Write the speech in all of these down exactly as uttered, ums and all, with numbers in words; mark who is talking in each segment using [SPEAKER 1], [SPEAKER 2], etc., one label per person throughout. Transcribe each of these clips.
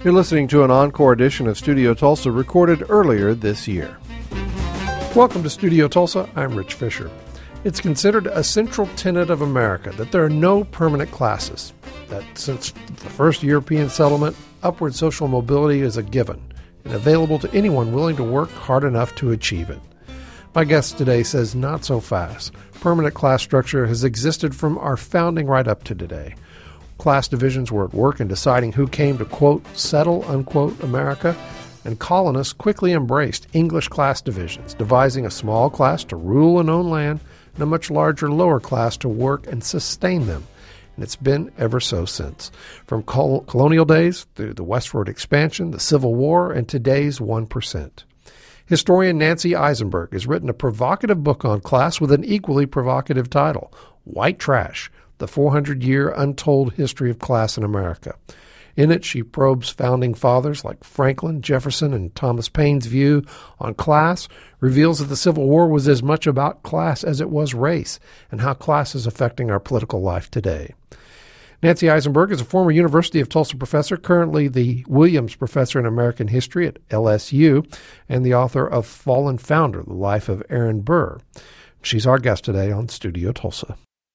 [SPEAKER 1] You're listening to an encore edition of Studio Tulsa recorded earlier this year. Welcome to Studio Tulsa. I'm Rich Fisher. It's considered a central tenet of America that there are no permanent classes, that since the first European settlement, upward social mobility is a given and available to anyone willing to work hard enough to achieve it. My guest today says not so fast. Permanent class structure has existed from our founding right up to today. Class divisions were at work in deciding who came to, quote, settle, unquote, America, and colonists quickly embraced English class divisions, devising a small class to rule and own land and a much larger lower class to work and sustain them. And it's been ever so since. From col- colonial days through the westward expansion, the Civil War, and today's one percent. Historian Nancy Isenberg has written a provocative book on class with an equally provocative title, White Trash, the four hundred year untold history of class in America. In it, she probes founding fathers like Franklin, Jefferson, and Thomas Paine's view on class, reveals that the Civil War was as much about class as it was race, and how class is affecting our political life today. Nancy Isenberg is a former University of Tulsa professor, currently the Williams Professor in American History at L S U, and the author of Fallen Founder, The Life of Aaron Burr. She's our guest today on Studio Tulsa.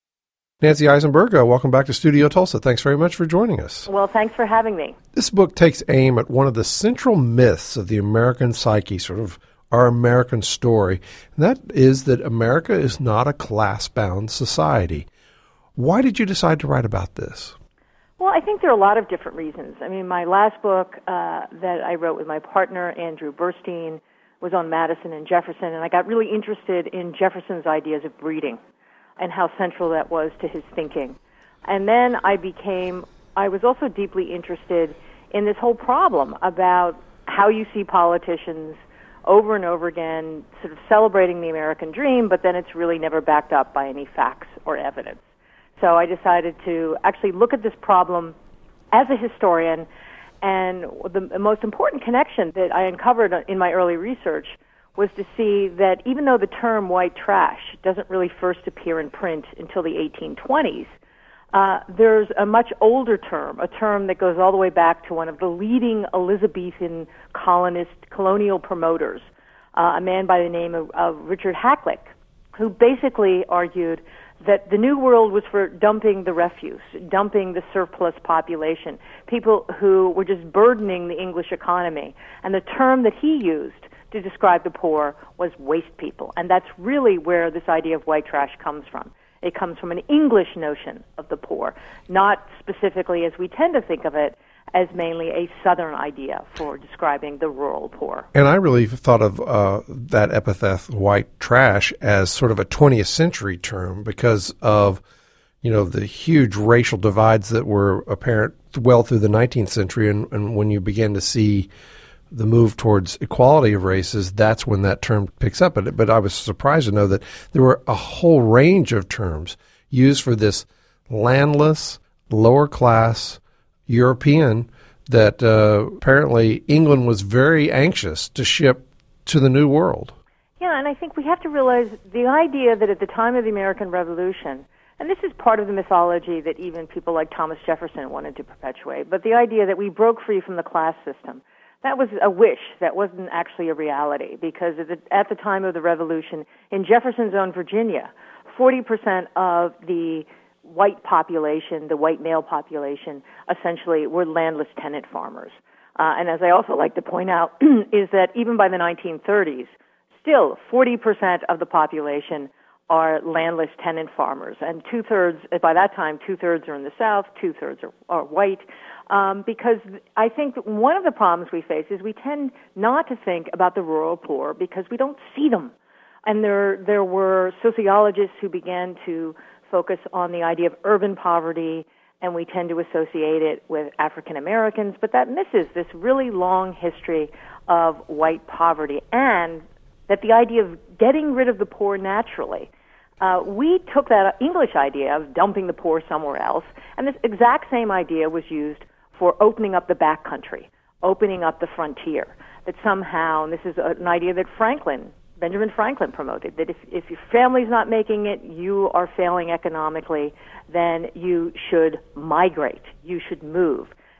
[SPEAKER 1] Nancy Isenberg, uh, welcome back to Studio Tulsa. Thanks very much for joining us.
[SPEAKER 2] Well, thanks for having me.
[SPEAKER 1] This book takes aim at one of the central myths of the American psyche, sort of our American story, and that is that America is not a class-bound society. Why did you decide to write about this?
[SPEAKER 2] Well, I think there are a lot of different reasons. I mean, my last book uh, that I wrote with my partner, Andrew Burstein, was on Madison and Jefferson, and I got really interested in Jefferson's ideas of breeding and how central that was to his thinking. And then I became, I was also deeply interested in this whole problem about how you see politicians over and over again sort of celebrating the American dream, but then it's really never backed up by any facts or evidence. So I decided to actually look at this problem as a historian, and the most important connection that I uncovered in my early research was to see that even though the term white trash doesn't really first appear in print until the eighteen twenties, uh, there's a much older term, a term that goes all the way back to one of the leading Elizabethan colonist colonial promoters, uh, a man by the name of, of Richard Hakluyt, who basically argued that the New World was for dumping the refuse, dumping the surplus population, people who were just burdening the English economy. And the term that he used to describe the poor was waste people. And that's really where this idea of white trash comes from. It comes from an English notion of the poor, not specifically as we tend to think of it, as mainly a Southern idea for describing the rural poor.
[SPEAKER 1] And I really thought of uh, that epithet, white trash, as sort of a twentieth century term because of, you know, the huge racial divides that were apparent well through the nineteenth century. And, and when you begin to see the move towards equality of races, that's when that term picks up. But, but I was surprised to know that there were a whole range of terms used for this landless, lower class European that uh, apparently England was very anxious to ship to the New World.
[SPEAKER 2] Yeah, and I think we have to realize the idea that at the time of the American Revolution, and this is part of the mythology that even people like Thomas Jefferson wanted to perpetuate, but the idea that we broke free from the class system, that was a wish. That wasn't actually a reality, because at the, at the time of the Revolution, in Jefferson's own Virginia, forty percent of the white population, the white male population, essentially were landless tenant farmers. Uh, and as I also like to point out, is that even by the nineteen thirties, still forty percent of the population are landless tenant farmers. And two-thirds, by that time, two-thirds are in the South, two-thirds are, are white. Um, because I think that one of the problems we face is we tend not to think about the rural poor because we don't see them. And there there were sociologists who began to focus on the idea of urban poverty, and we tend to associate it with African Americans, but that misses this really long history of white poverty, and that the idea of getting rid of the poor naturally. Uh, we took that English idea of dumping the poor somewhere else, and this exact same idea was used for opening up the backcountry, opening up the frontier, that somehow, and this is an idea that Franklin, Benjamin Franklin promoted, that if, if your family's not making it, you are failing economically, then you should migrate, you should move.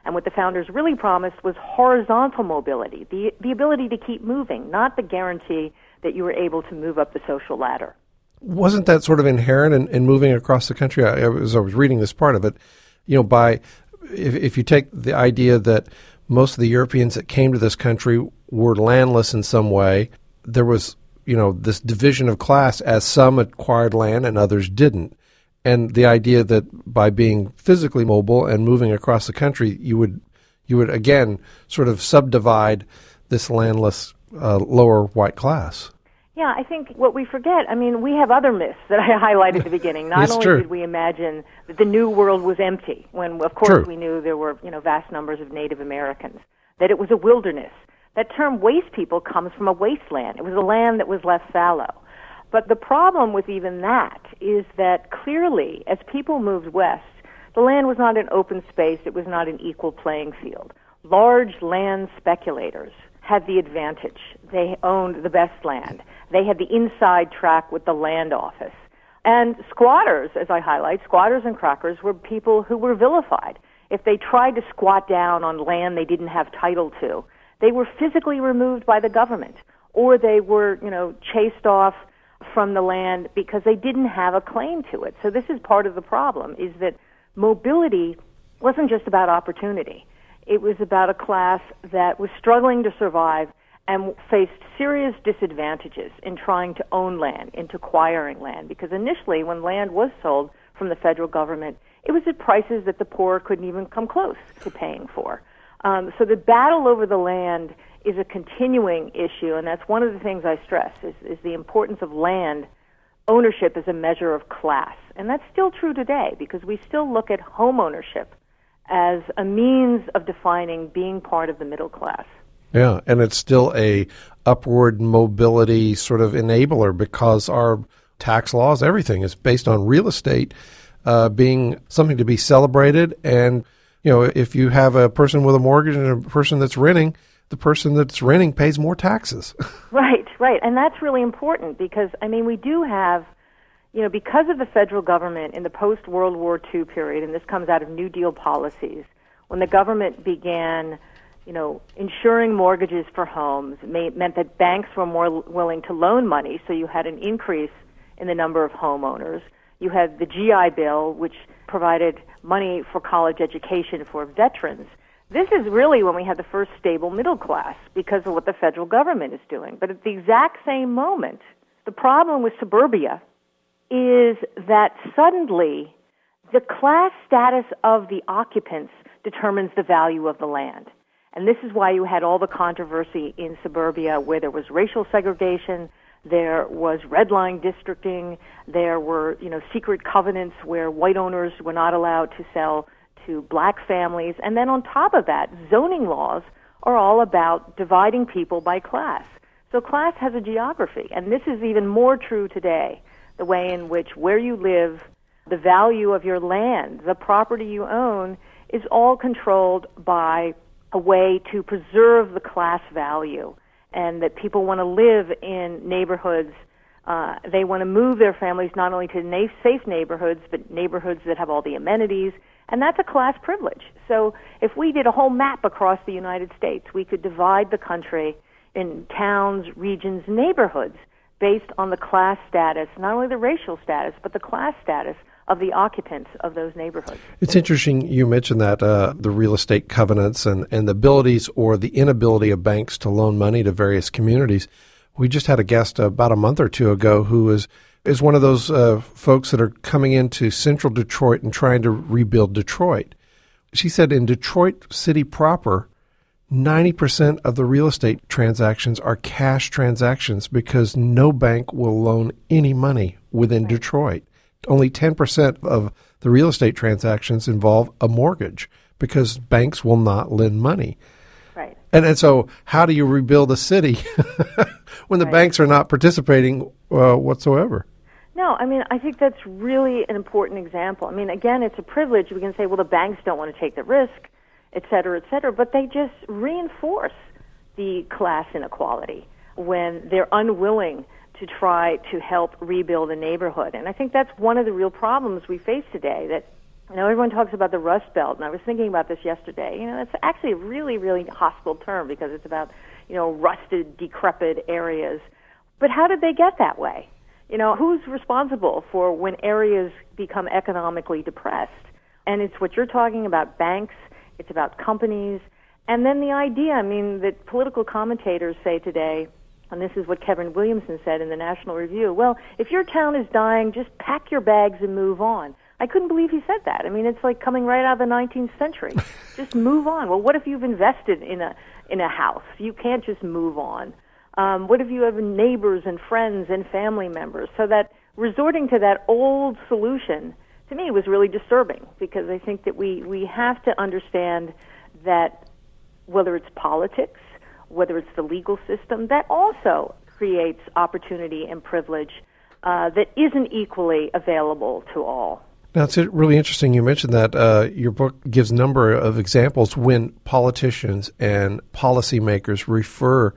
[SPEAKER 2] And what the founders really promised was horizontal mobility, the, the ability to keep moving, not the guarantee that you were able to move up the social ladder.
[SPEAKER 1] Wasn't that sort of inherent in, in moving across the country? I, I was, I was reading this part of it, you know, by, if, if you take the idea that most of the Europeans that came to this country were landless in some way, there was, you know, this division of class as some acquired land and others didn't. And the idea that by being physically mobile and moving across the country, you would, you would again sort of subdivide this landless uh, lower white class.
[SPEAKER 2] Yeah, I think what we forget, I mean, we have other myths that I highlighted at the beginning. Not only
[SPEAKER 1] true.
[SPEAKER 2] did we imagine that the New World was empty, when, of course,
[SPEAKER 1] True.
[SPEAKER 2] we knew there were, you know, vast numbers of Native Americans, that it was a wilderness. That term waste people comes from a wasteland. It was a land that was left fallow. But the problem with even that is that clearly, as people moved west, the land was not an open space. It was not an equal playing field. Large land speculators had the advantage. They owned the best land. They had the inside track with the land office. And squatters, as I highlight, squatters and crackers were people who were vilified. If they tried to squat down on land they didn't have title to, they were physically removed by the government, or they were, you know, chased off from the land because they didn't have a claim to it. So this is part of the problem, is that mobility wasn't just about opportunity. It was about a class that was struggling to survive and faced serious disadvantages in trying to own land, into acquiring land, because initially when land was sold from the federal government, it was at prices that the poor couldn't even come close to paying for. Um, so the battle over the land is a continuing issue, and that's one of the things I stress, is, is the importance of land ownership as a measure of class. And that's still true today, because we still look at home ownership as a means of defining being part of the middle class.
[SPEAKER 1] Yeah, and it's still a upward mobility sort of enabler, because our tax laws, everything is based on real estate uh, being something to be celebrated. And, you know, if you have a person with a mortgage and a person that's renting, the person that's renting pays more taxes.
[SPEAKER 2] Right, right. And that's really important because, I mean, we do have, you know, because of the federal government in the post-World War Two period, and this comes out of New Deal policies, when the government began, you know, insuring mortgages for homes, may, meant that banks were more willing to loan money, so you had an increase in the number of homeowners. You had the G I Bill, which provided money for college education for veterans. This is really when we had the first stable middle class because of what the federal government is doing. But at the exact same moment, the problem with suburbia is that suddenly the class status of the occupants determines the value of the land. And this is why you had all the controversy in suburbia where there was racial segregation, there was red line districting, there were, you know, secret covenants where white owners were not allowed to sell to black families. And then on top of that, zoning laws are all about dividing people by class. So class has a geography, and this is even more true today, the way in which where you live, the value of your land, the property you own, is all controlled by a way to preserve the class value, and that people want to live in neighborhoods. Uh, they want to move their families not only to na- safe neighborhoods, but neighborhoods that have all the amenities, and that's a class privilege. So if we did a whole map across the United States, we could divide the country in towns, regions, neighborhoods based on the class status, not only the racial status, but the class status of the occupants of those neighborhoods.
[SPEAKER 1] It's interesting you mentioned that, uh, the real estate covenants and, and the abilities or the inability of banks to loan money to various communities. We just had a guest about a month or two ago who is, is one of those uh, folks that are coming into central Detroit and trying to rebuild Detroit. She said in Detroit City proper, ninety percent of the real estate transactions are cash transactions because no bank will loan any money within right. Detroit. Only ten percent of the real estate transactions involve a mortgage because banks will not lend money.
[SPEAKER 2] Right.
[SPEAKER 1] And, and so how do you rebuild a city when the
[SPEAKER 2] right.
[SPEAKER 1] banks are not participating uh, whatsoever?
[SPEAKER 2] No, I mean, I think that's really an important example. I mean, again, it's a privilege. We can say, well, the banks don't want to take the risk, et cetera, et cetera, but they just reinforce the class inequality when they're unwilling to try to help rebuild a neighborhood. And I think that's one of the real problems we face today, that You know, everyone talks about the Rust Belt, and I was thinking about this yesterday. You know, it's actually a really, really hostile term because it's about, you know, rusted, decrepit areas. But how did they get that way? You know, who's responsible for when areas become economically depressed? And it's what you're talking about, banks, it's about companies, and then the idea, I mean, that political commentators say today, and this is what Kevin Williamson said in the National Review, well, if your town is dying, just pack your bags and move on. I couldn't believe he said that. I mean, it's like coming right out of the nineteenth century. Just move on. Well, what if you've invested in a in a house? You can't just move on. Um, what if you have neighbors and friends and family members? So that resorting to that old solution, to me, was really disturbing, because I think that we, we have to understand that whether it's politics, whether it's the legal system, that also creates opportunity and privilege uh, that isn't equally available to all.
[SPEAKER 1] Now, it's really interesting you mentioned that. Uh, your book gives a number of examples when politicians and policymakers refer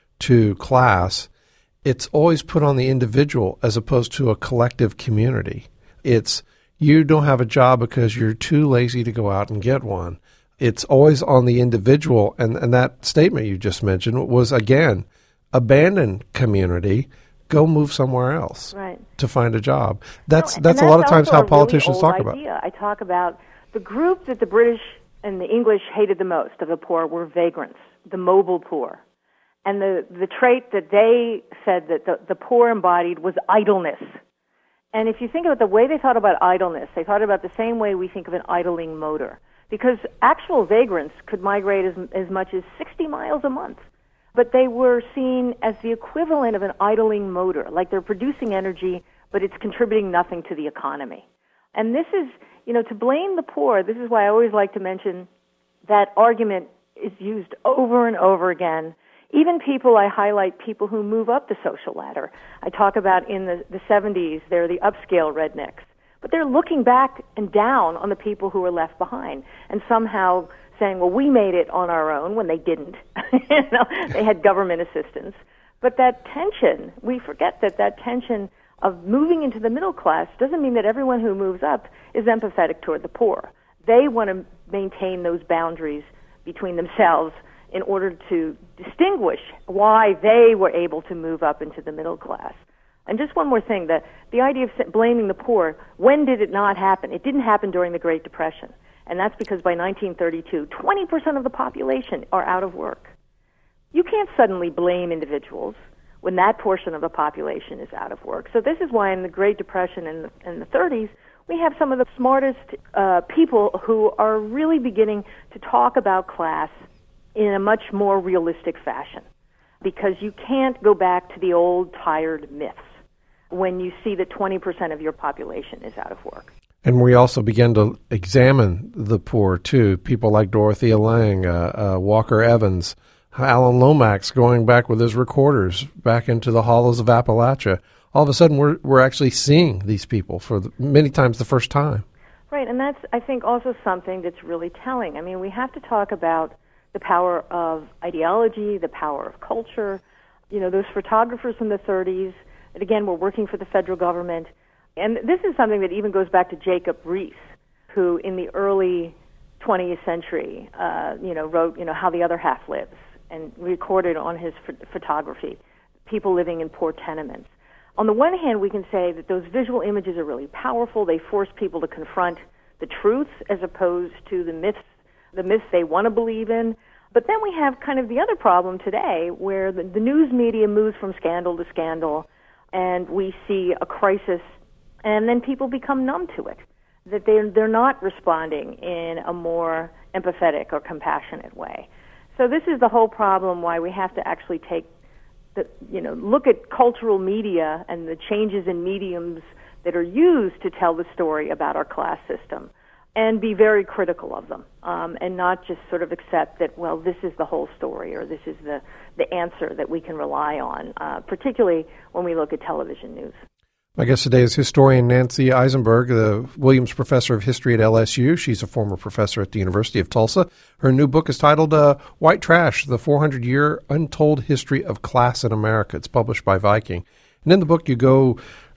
[SPEAKER 1] to class. It's always put on the individual as opposed to a collective community. It's you don't have a job because you're too lazy to go out and get one. It's always on the individual, and, and that statement you just mentioned was, again, abandon community, go move somewhere else
[SPEAKER 2] right.
[SPEAKER 1] to find a job. That's
[SPEAKER 2] no,
[SPEAKER 1] that's,
[SPEAKER 2] that's
[SPEAKER 1] a lot of times how
[SPEAKER 2] really
[SPEAKER 1] politicians
[SPEAKER 2] old
[SPEAKER 1] talk
[SPEAKER 2] idea.
[SPEAKER 1] about.
[SPEAKER 2] I talk about the group that the British and the English hated the most of the poor were vagrants, the mobile poor. And the, the trait that they said that the, the poor embodied was idleness. And if you think about the way they thought about idleness, they thought about the same way we think of an idling motor. Because actual vagrants could migrate as, as much as sixty miles a month. But they were seen as the equivalent of an idling motor, like they're producing energy, but it's contributing nothing to the economy. And this is, you know, to blame the poor, this is why I always like to mention that argument is used over and over again. Even people, I highlight people who move up the social ladder. I talk about in the, the seventies, they're the upscale rednecks. But they're looking back and down on the people who were left behind and somehow saying, well, we made it on our own when they didn't. you know, they had government assistance. But that tension, we forget that that tension of moving into the middle class doesn't mean that everyone who moves up is empathetic toward the poor. They want to maintain those boundaries between themselves in order to distinguish why they were able to move up into the middle class. And just one more thing, the, the idea of blaming the poor, when did it not happen? It didn't happen during the Great Depression. And that's because by nineteen thirty-two, twenty percent of the population are out of work. You can't suddenly blame individuals when that portion of the population is out of work. So this is why in the Great Depression in the, in the thirties, we have some of the smartest uh, people who are really beginning to talk about class in a much more realistic fashion, because you can't go back to the old tired myths when you see that twenty percent of your population is out of work.
[SPEAKER 1] And we also began to examine the poor, too. People like Dorothea Lange, uh, uh, Walker Evans, Alan Lomax going back with his recorders back into the hollows of Appalachia. All of a sudden, we're we're actually seeing these people for the, many times the first time.
[SPEAKER 2] Right, and that's, I think, also something that's really telling. I mean, we have to talk about the power of ideology, the power of culture. You know, those photographers from the thirties, and again, were working for the federal government. And this is something that even goes back to Jacob Riis, who in the early twentieth century, uh, you know, wrote, you know, How the Other Half Lives, and recorded on his ph- photography people living in poor tenements. On the one hand, we can say that those visual images are really powerful. They force people to confront the truth as opposed to the myths, the myths they want to believe in. But then we have kind of the other problem today, where the, the news media moves from scandal to scandal, and we see a crisis, and then people become numb to it, that they're, they're not responding in a more empathetic or compassionate way. So this is the whole problem why we have to actually take the, you know, look at cultural media and the changes in mediums that are used to tell the story about our class system, and be very critical of them, um, and not just sort of accept that, well, this is the whole story, or this is the, the answer that we can rely on, uh, particularly when we look at television news.
[SPEAKER 1] My guest today is historian Nancy Isenberg, the Williams Professor of History at L S U. She's a former professor at the University of Tulsa. Her new book is titled uh, White Trash, The four hundred year Untold History of Class in America. It's published by Viking. And in the book, you go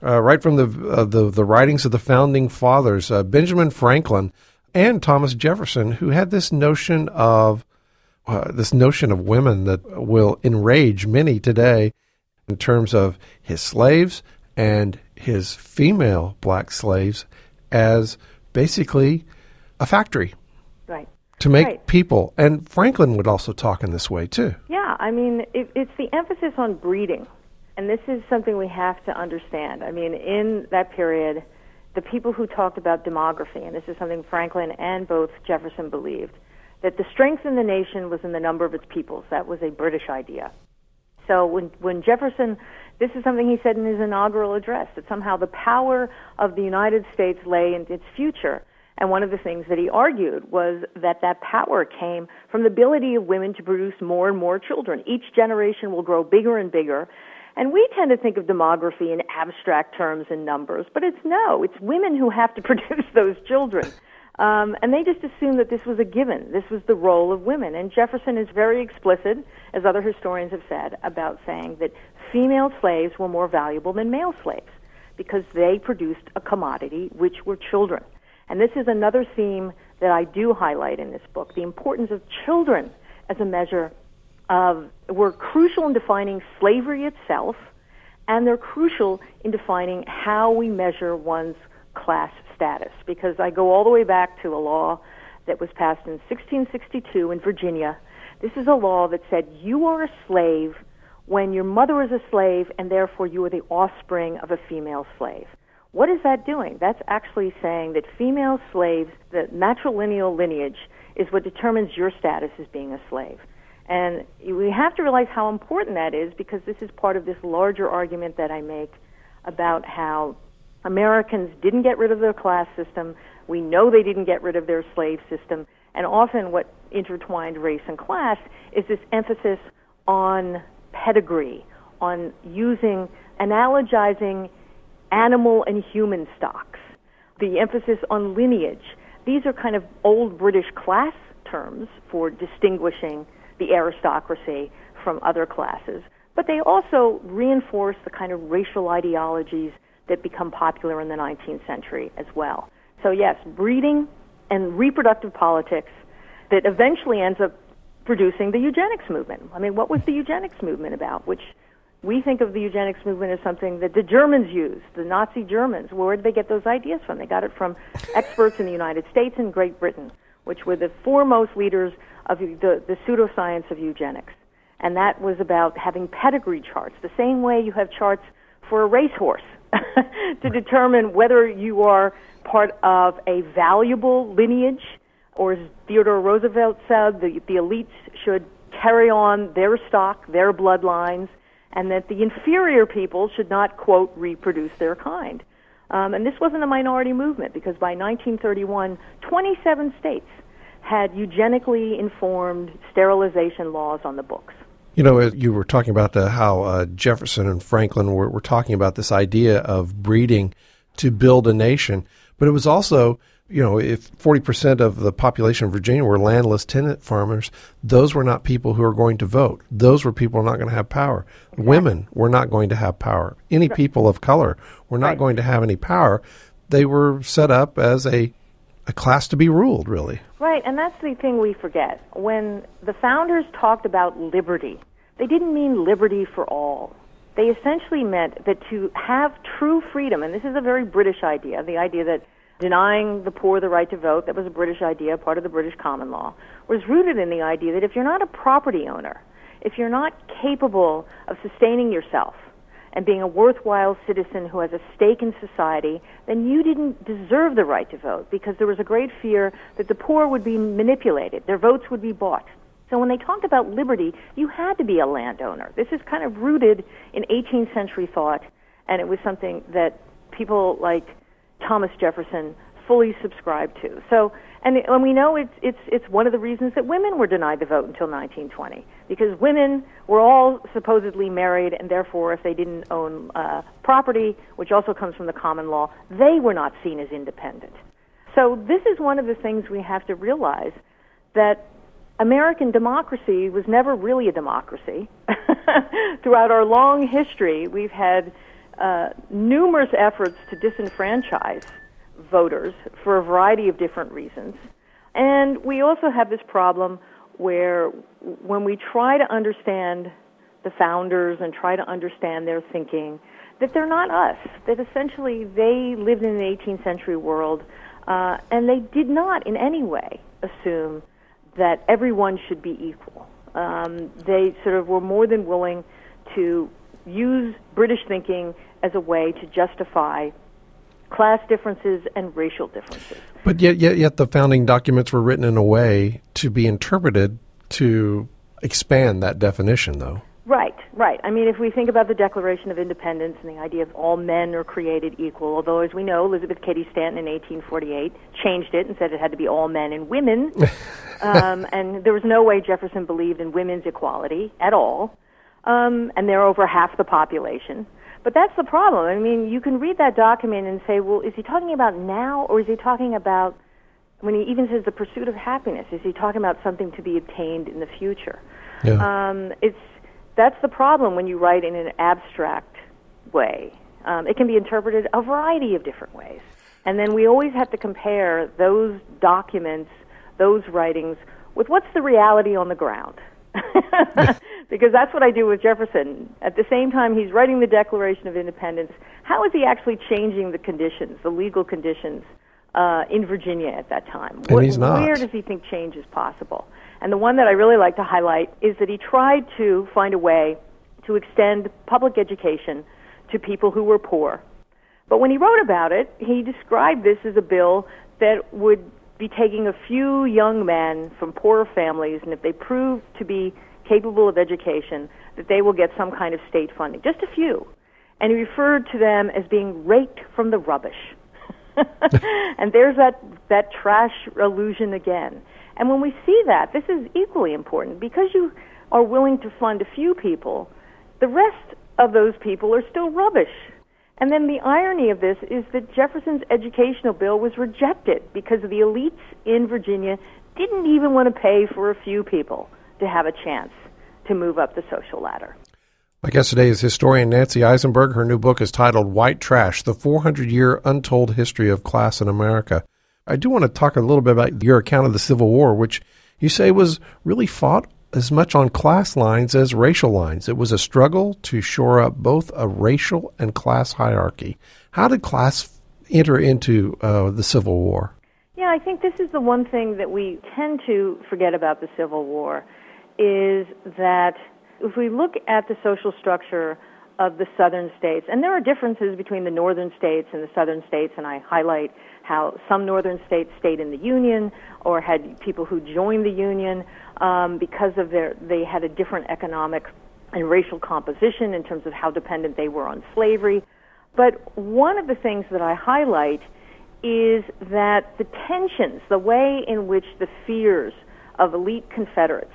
[SPEAKER 1] uh, right from the, uh, the the writings of the founding fathers, uh, Benjamin Franklin and Thomas Jefferson, who had this notion of uh, this notion of women that will enrage many today in terms of his slaves and his female black slaves as basically a factory.
[SPEAKER 2] Right.
[SPEAKER 1] To make
[SPEAKER 2] right.
[SPEAKER 1] people. And Franklin would also talk in this way, too.
[SPEAKER 2] Yeah, I mean, it, it's the emphasis on breeding. And this is something we have to understand. I mean, in that period, the people who talked about demography, and this is something Franklin and both Jefferson believed, that the strength in the nation was in the number of its peoples. That was a British idea. So when, when Jefferson, this is something he said in his inaugural address, that somehow the power of the United States lay in its future. And one of the things that he argued was that that power came from the ability of women to produce more and more children. Each generation will grow bigger and bigger. And we tend to think of demography in abstract terms and numbers, but it's no, it's women who have to produce those children. Um, and they just assumed that this was a given. This was the role of women. And Jefferson is very explicit, as other historians have said, about saying that female slaves were more valuable than male slaves because they produced a commodity, which were children. And this is another theme that I do highlight in this book, the importance of children as a measure of, were crucial in defining slavery itself, and they're crucial in defining how we measure one's class status. Because I go all the way back to a law that was passed in sixteen sixty-two in Virginia. This is a law that said you are a slave when your mother is a slave, and therefore you are the offspring of a female slave. What is that doing? That's actually saying that female slaves, the matrilineal lineage, is what determines your status as being a slave. And we have to realize how important that is, because this is part of this larger argument that I make about how Americans didn't get rid of their class system. We know they didn't get rid of their slave system. And often what intertwined race and class is this emphasis on pedigree, on using, analogizing animal and human stocks, the emphasis on lineage. These are kind of old British class terms for distinguishing the aristocracy from other classes, but they also reinforce the kind of racial ideologies that become popular in the nineteenth century as well. So yes, breeding and reproductive politics that eventually ends up producing the eugenics movement. I mean, what was the eugenics movement about? Which we think of the eugenics movement as something that the Germans used, the Nazi Germans. Where did they get those ideas from? They got it from experts in the United States and Great Britain, which were the foremost leaders of the, the pseudoscience of eugenics. And that was about having pedigree charts, the same way you have charts for a racehorse to determine whether you are part of a valuable lineage, or as Theodore Roosevelt said, the, the elites should carry on their stock, their bloodlines, and that the inferior people should not, quote, reproduce their kind. Um, and this wasn't a minority movement, because by nineteen thirty-one, twenty-seven states had eugenically informed sterilization laws on the books.
[SPEAKER 1] You know, you were talking about the, how uh, Jefferson and Franklin were, were talking about this idea of breeding to build a nation, but it was also, you know, if forty percent of the population of Virginia were landless tenant farmers, those were not people who are going to vote. Those were people who are not going to have power. Exactly. Women were not going to have power. Any right. people of color were not right. going to have any power. They were set up as a, a class to be ruled, really.
[SPEAKER 2] Right, and that's the thing we forget. When the founders talked about liberty, they didn't mean liberty for all. They essentially meant that to have true freedom, and this is a very British idea, the idea that denying the poor the right to vote, that was a British idea, part of the British common law, was rooted in the idea that if you're not a property owner, if you're not capable of sustaining yourself and being a worthwhile citizen who has a stake in society, then you didn't deserve the right to vote, because there was a great fear that the poor would be manipulated, their votes would be bought. So when they talked about liberty, you had to be a landowner. This is kind of rooted in eighteenth century thought, and it was something that people like Thomas Jefferson fully subscribed to. So, and, and we know it's it's it's one of the reasons that women were denied the vote until nineteen twenty, because women were all supposedly married, and therefore, if they didn't own uh, property, which also comes from the common law, they were not seen as independent. So this is one of the things we have to realize, that American democracy was never really a democracy. Throughout our long history, we've had uh, numerous efforts to disenfranchise voters for a variety of different reasons. And we also have this problem where when we try to understand the founders and try to understand their thinking, that they're not us, that essentially they lived in the eighteenth century world, uh, and they did not in any way assume that everyone should be equal. Um, they sort of were more than willing to use British thinking as a way to justify class differences and racial differences.
[SPEAKER 1] But yet, yet, yet the founding documents were written in a way to be interpreted to expand that definition, though.
[SPEAKER 2] Right, right. I mean, if we think about the Declaration of Independence and the idea of all men are created equal, although, as we know, Elizabeth Cady Stanton in eighteen forty-eight changed it and said it had to be all men and women, um, and there was no way Jefferson believed in women's equality at all, um, and they're over half the population. But that's the problem. I mean, you can read that document and say, well, is he talking about now, or is he talking about, when he even says the pursuit of happiness, is he talking about something to be obtained in the future?
[SPEAKER 1] Yeah.
[SPEAKER 2] Um, it's That's the problem when you write in an abstract way. Um, it can be interpreted a variety of different ways. And then we always have to compare those documents, those writings, with what's the reality on the ground. Because that's what I do with Jefferson. At the same time he's writing the Declaration of Independence, how is he actually changing the conditions, the legal conditions uh, in Virginia at that time?
[SPEAKER 1] And
[SPEAKER 2] what,
[SPEAKER 1] he's not.
[SPEAKER 2] Where does he think change is possible? And the one that I really like to highlight is that he tried to find a way to extend public education to people who were poor. But when he wrote about it, he described this as a bill that would be taking a few young men from poorer families, and if they prove to be capable of education, that they will get some kind of state funding. Just a few. And he referred to them as being raked from the rubbish. And there's that, that trash illusion again. And when we see that, this is equally important. Because you are willing to fund a few people, the rest of those people are still rubbish. And then the irony of this is that Jefferson's educational bill was rejected because the elites in Virginia didn't even want to pay for a few people to have a chance to move up the social ladder.
[SPEAKER 1] My guest today is historian Nancy Isenberg. Her new book is titled White Trash, The four hundred year Untold History of Class in America. I do want to talk a little bit about your account of the Civil War, which you say was really fought as much on class lines as racial lines. It was a struggle to shore up both a racial and class hierarchy. How did class enter into uh, the Civil War?
[SPEAKER 2] Yeah, I think this is the one thing that we tend to forget about the Civil War, is that if we look at the social structure of the southern states, and there are differences between the northern states and the southern states, and I highlight how some northern states stayed in the Union or had people who joined the Union um, because of their, they had a different economic and racial composition in terms of how dependent they were on slavery. But one of the things that I highlight is that the tensions, the way in which the fears of elite Confederates,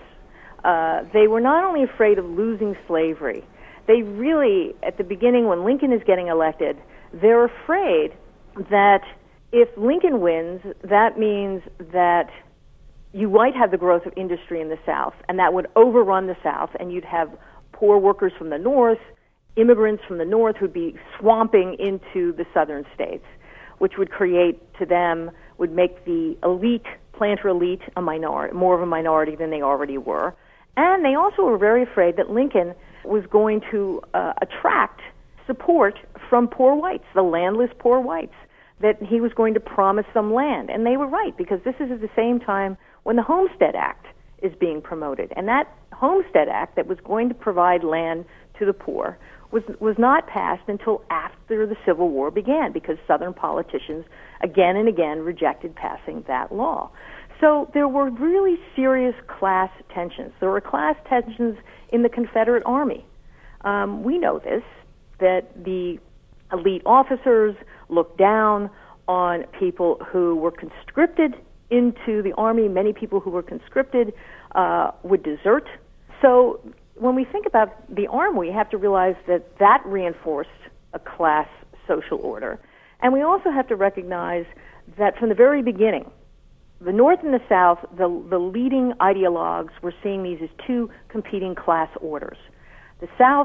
[SPEAKER 2] uh, they were not only afraid of losing slavery, they really, at the beginning when Lincoln is getting elected, they're afraid that if Lincoln wins, that means that you might have the growth of industry in the South, and that would overrun the South, and you'd have poor workers from the North, immigrants from the North who'd be swamping into the southern states, which would create to them, would make the elite, planter elite, a minority, more of a minority than they already were. And they also were very afraid that Lincoln was going to uh, attract support from poor whites, the landless poor whites, that he was going to promise them land. And they were right, because this is at the same time when the Homestead Act is being promoted. And that Homestead Act that was going to provide land to the poor was was not passed until after the Civil War began, because Southern politicians again and again rejected passing that law. So there were really serious class tensions. There were class tensions in the Confederate Army. Um, we know this, that the elite officers looked down on people who were conscripted into the Army. Many people who were conscripted uh, would desert. So when we think about the Army, we have to realize that that reinforced a class social order. And we also have to recognize that from the very beginning, the North and the South, the, the leading ideologues were seeing these as two competing class orders. The South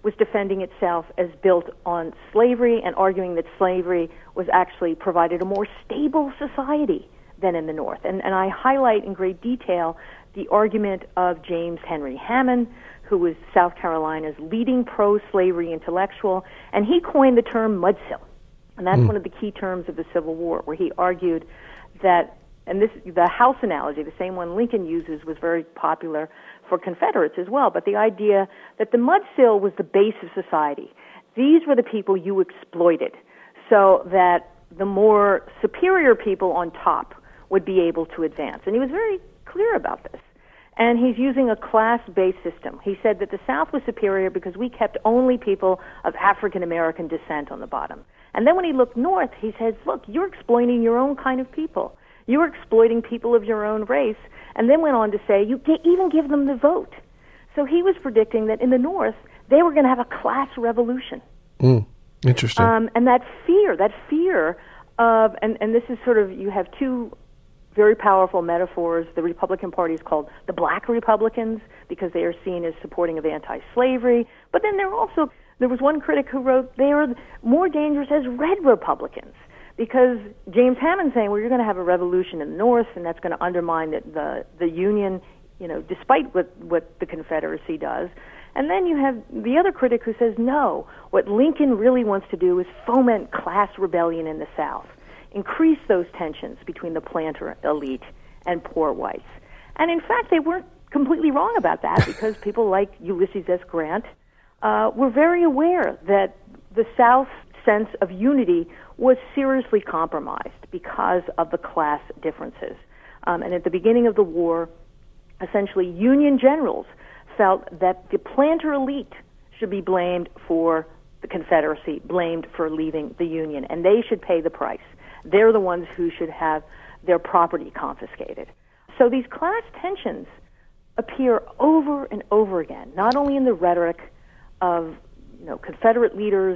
[SPEAKER 2] was defending itself as built on slavery and arguing that slavery was actually provided a more stable society than in the North. And, and I highlight in great detail the argument of James Henry Hammond, who was South Carolina's leading pro-slavery intellectual, and he coined the term mudsill. And that's mm. one of the key terms of the Civil War, where he argued that, and this the house analogy, the same one Lincoln uses, was very popular for Confederates as well, but the idea that the mudsill was the base of society. These were the people you exploited, so that the more superior people on top would be able to advance. And he was very clear about this. And he's using a class-based system. He said that the South was superior because we kept only people of African-American descent on the bottom. And then when he looked north, he says, look, you're exploiting your own kind of people. You're exploiting people of your own race. And then went on to say, you even give them the vote. So he was predicting that in the North, they were going to have a class revolution.
[SPEAKER 1] Mm, interesting.
[SPEAKER 2] Um, and that fear, that fear of, and, and this is sort of, you have two very powerful metaphors. The Republican Party is called the Black Republicans because they are seen as supporting of anti-slavery. But then there are also, there was one critic who wrote, they are more dangerous as red Republicans. Because James Hammond saying, well, you're going to have a revolution in the North, and that's going to undermine the, the the Union, you know, despite what, what the Confederacy does. And then you have the other critic who says, no, what Lincoln really wants to do is foment class rebellion in the South, increase those tensions between the planter elite and poor whites. And in fact, they weren't completely wrong about that, because people like Ulysses S. Grant uh, were very aware that the South's sense of unity was seriously compromised because of the class differences. Um, and at the beginning of the war, essentially Union generals felt that the planter elite should be blamed for the Confederacy, blamed for leaving the Union, and they should pay the price. They're the ones who should have their property confiscated. So these class tensions appear over and over again, not only in the rhetoric of, you know, Confederate leaders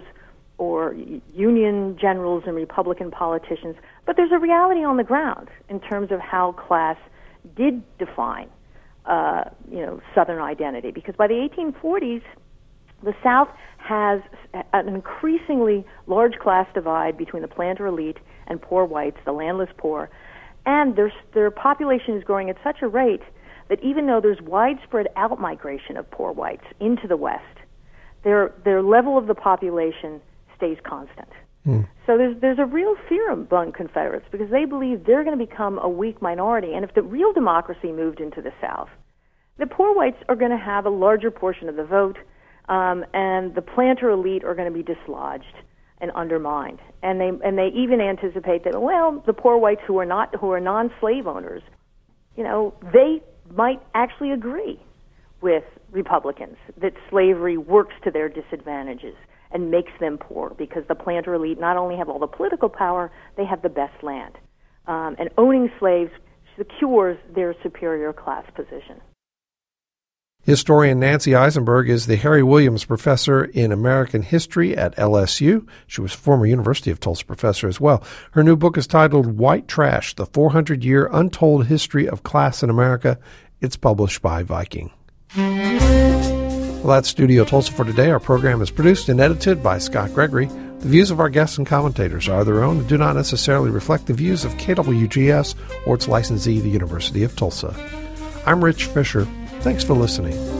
[SPEAKER 2] or Union generals and Republican politicians, but there's a reality on the ground in terms of how class did define, uh, you know, Southern identity. Because by the eighteen forties, the South has an increasingly large class divide between the planter elite and poor whites, the landless poor, and their their population is growing at such a rate that even though there's widespread outmigration of poor whites into the West, their their level of the population stays constant. Mm. So there's there's a real fear among Confederates because they believe they're going to become a weak minority, and if the real democracy moved into the South, the poor whites are going to have a larger portion of the vote, um, and the planter elite are going to be dislodged and undermined. And they and they even anticipate that, well, the poor whites who are not who are non-slave owners, you know, they might actually agree with Republicans that slavery works to their disadvantages and makes them poor, because the planter elite not only have all the political power, they have the best land. Um, and owning slaves secures their superior class position.
[SPEAKER 1] Historian Nancy Isenberg is the Harry Williams Professor in American History at L S U. She was a former University of Tulsa professor as well. Her new book is titled White Trash, The four hundred year Untold History of Class in America. It's published by Viking. Well, that's Studio Tulsa for today. Our program is produced and edited by Scott Gregory. The views of our guests and commentators are their own and do not necessarily reflect the views of K W G S or its licensee, the University of Tulsa. I'm Rich Fisher. Thanks for listening.